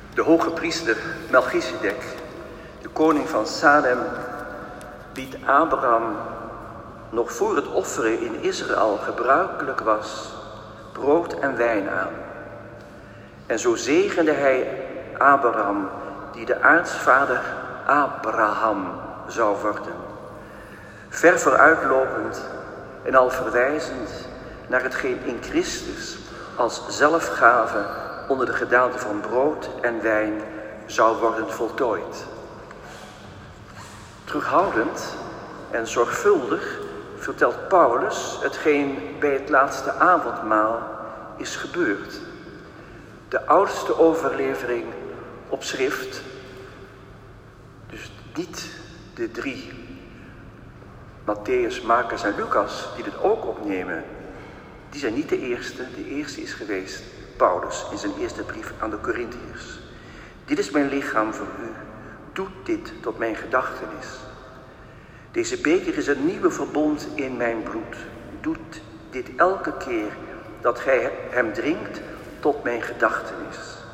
De hoge priester Melchizedek, de koning van Salem, biedt Abraham nog voor het offeren in Israël gebruikelijk was, brood en wijn aan. En zo zegende hij Abraham, die de aartsvader Abraham zou worden. Ver vooruitlopend en al verwijzend naar hetgeen in Christus als zelfgave onder de gedaante van brood en wijn zou worden voltooid. Terughoudend en zorgvuldig vertelt Paulus hetgeen bij het laatste avondmaal is gebeurd. De oudste overlevering op schrift, dus niet de 3, Matthäus, Marcus en Lucas, die dit ook opnemen, die zijn niet de eerste. De eerste is geweest Paulus in zijn eerste brief aan de Korintiërs. Dit is mijn lichaam voor u. Doet dit tot mijn gedachtenis. Deze beker is een nieuwe verbond in mijn bloed. Doet dit elke keer dat gij hem drinkt tot mijn gedachtenis.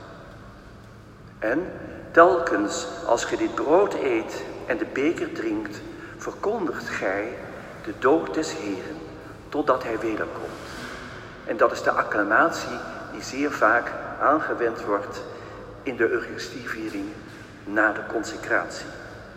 En telkens als gij dit brood eet en de beker drinkt, verkondigt gij de dood des Heeren, totdat hij wederkomt. En dat is de acclamatie die zeer vaak aangewend wordt in de Eucharistieviering na de consecratie.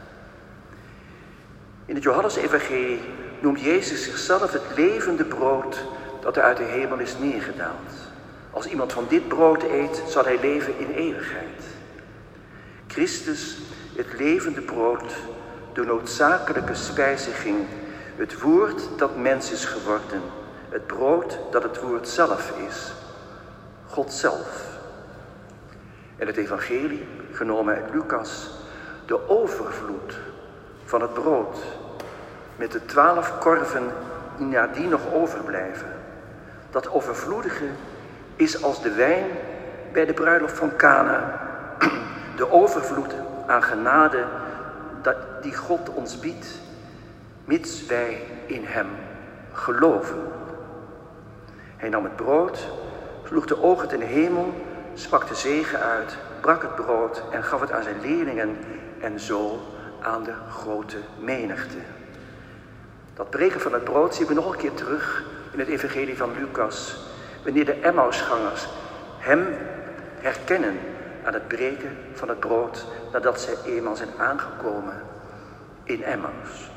In het Johannesevangelie noemt Jezus zichzelf het levende brood dat er uit de hemel is neergedaald. Als iemand van dit brood eet, zal hij leven in eeuwigheid. Christus, het levende brood, de noodzakelijke spijziging, het woord dat mens is geworden, het brood dat het woord zelf is, God zelf. En het evangelie, genomen uit Lucas, de overvloed van het brood met de 12 korven die nadien nog overblijven. Dat overvloedige is als de wijn bij de bruiloft van Kana. De overvloed aan genade die God ons biedt, mits wij in hem geloven. Hij nam het brood, sloeg de ogen ten hemel, sprak de zegen uit, brak het brood en gaf het aan zijn leerlingen en zo aan de grote menigte. Dat breken van het brood zien we nog een keer terug in het evangelie van Lucas, wanneer de Emmausgangers hem herkennen aan het breken van het brood nadat zij eenmaal zijn aangekomen in Emmaus.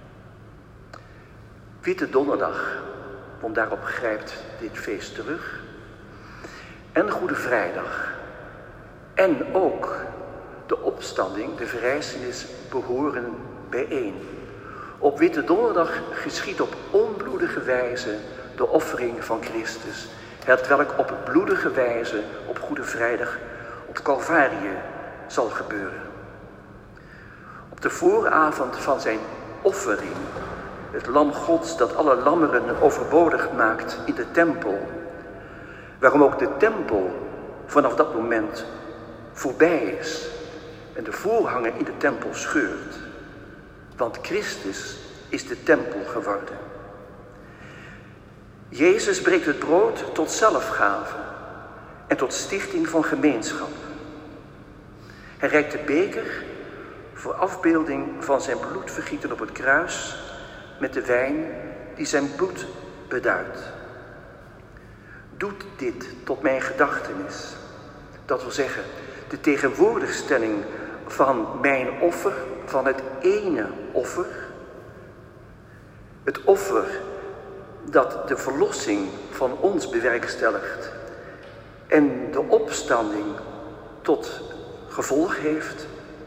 Witte Donderdag, want daarop grijpt dit feest terug. En Goede Vrijdag. En ook de opstanding, de verrijzenis, behoren bijeen. Op Witte Donderdag geschiedt op onbloedige wijze de offering van Christus, hetwelk op bloedige wijze op Goede Vrijdag op Calvarië zal gebeuren. Op de vooravond van zijn offering, het lam Gods dat alle lammeren overbodig maakt in de tempel, waarom ook de tempel vanaf dat moment voorbij is en de voorhanger in de tempel scheurt. Want Christus is de tempel geworden. Jezus breekt het brood tot zelfgave en tot stichting van gemeenschap. Hij reikt de beker voor afbeelding van zijn bloedvergieten op het kruis met de wijn die zijn bloed beduidt. Doet dit tot mijn gedachtenis. Dat wil zeggen, de tegenwoordigstelling van mijn offer, van het ene offer. Het offer dat de verlossing van ons bewerkstelligt en de opstanding tot gevolg heeft.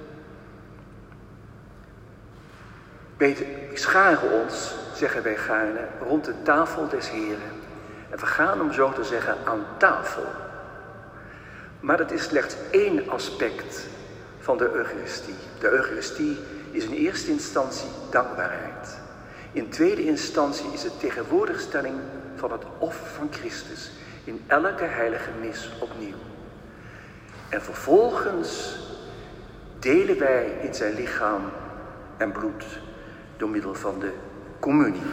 Wij scharen ons, zeggen wij gaarne, rond de tafel des Heren. En we gaan, om zo te zeggen, aan tafel. Maar dat is slechts één aspect van de Eucharistie. De Eucharistie is in eerste instantie dankbaarheid. In tweede instantie is het tegenwoordigstelling van het offer van Christus in elke heilige mis opnieuw. En vervolgens delen wij in zijn lichaam en bloed door middel van de communie.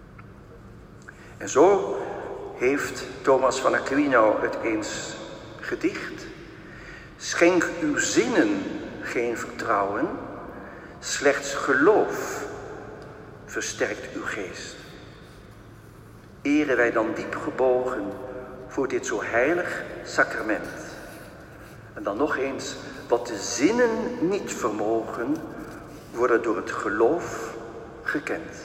En zo heeft Thomas van Aquino het eens gedicht. Schenk uw zinnen geen vertrouwen, slechts geloof versterkt uw geest. Eren wij dan diep gebogen voor dit zo heilig sacrament. En dan nog eens, wat de zinnen niet vermogen, worden door het geloof gekend.